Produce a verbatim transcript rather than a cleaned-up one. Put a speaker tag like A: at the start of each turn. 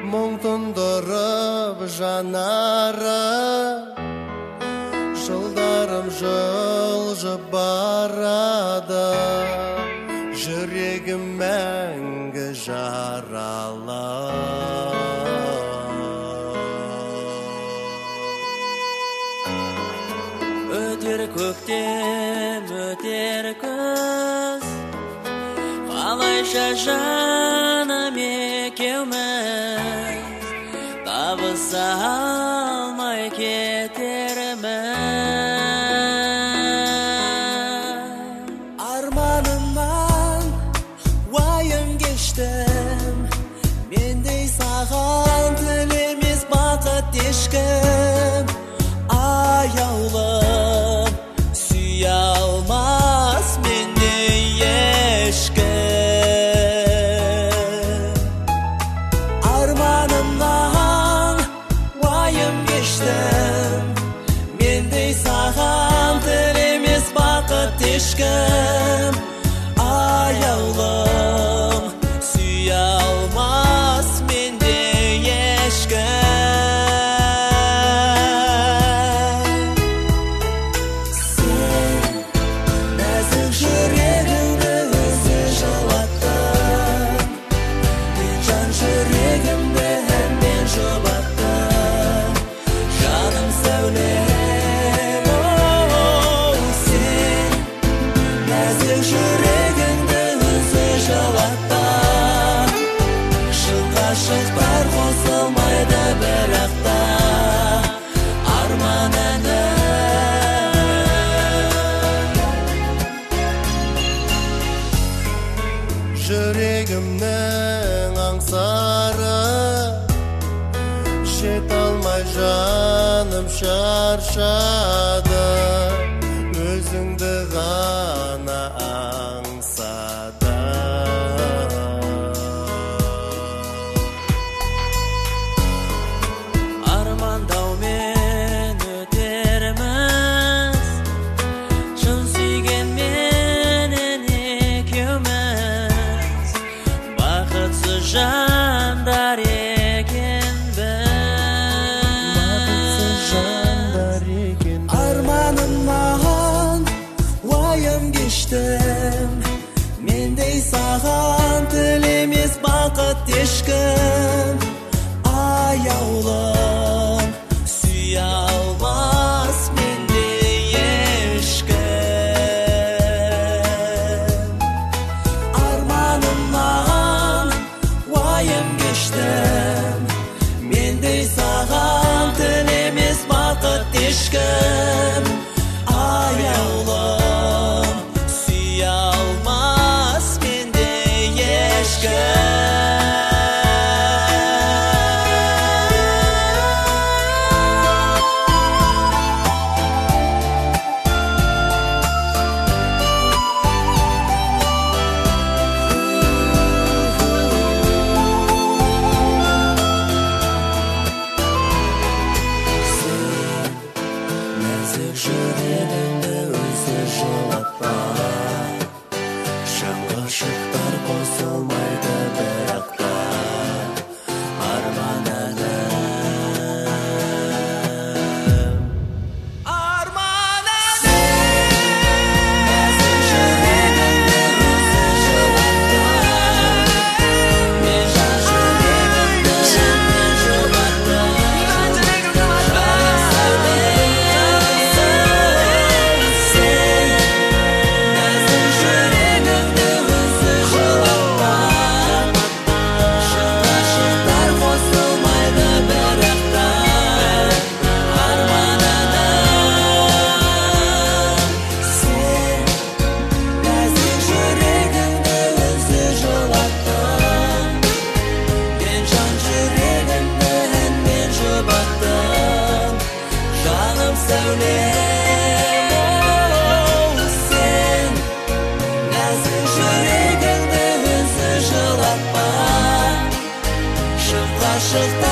A: мұң тұндырып жанары, жылдарым жылжып барады, жүрегім мәңгі жаралы.
B: Өтер көктем, өтер күз, қалайша жаным екеуміз, табыса алмай кетерміз.
C: Арманымнан уайым кештім, мендей саған тілемес бақыт ешкім. Аяулым сүйе алмас мендей ешкім. Арманымнан уайым кештім, мендей саған тілемес бақыт ешкім. Аяулым сүйе алмас мендей ешкім. Ғашықтар қосылмайды бірақ та арман әні.
A: Жүрегімнің аңсары, жете алмай жаным шаршады, өзіңді ғана аңсады.
B: Армандаумен өтерміз, шын сүйгенменен екеуміз, бақытсыз жандар екенбіз.
C: Арманымнан уайым кештім, мендей саған тілемес бақыт ешкім. Аяулым сүйе алмас мендей ешкім. Арманымнан уайым кештім, мендей саған тілемес бақыт ешкім. Аяулым сүйе алмас мендей ешкім. Жүрегімді өзі жылатпа, шын ғашықтар қосылмайды бірақ та арман әні. Арман әні. Нәзік жүрегімді өзі жылатпа, мен жан жүрегімді сенен жұбаттым. Just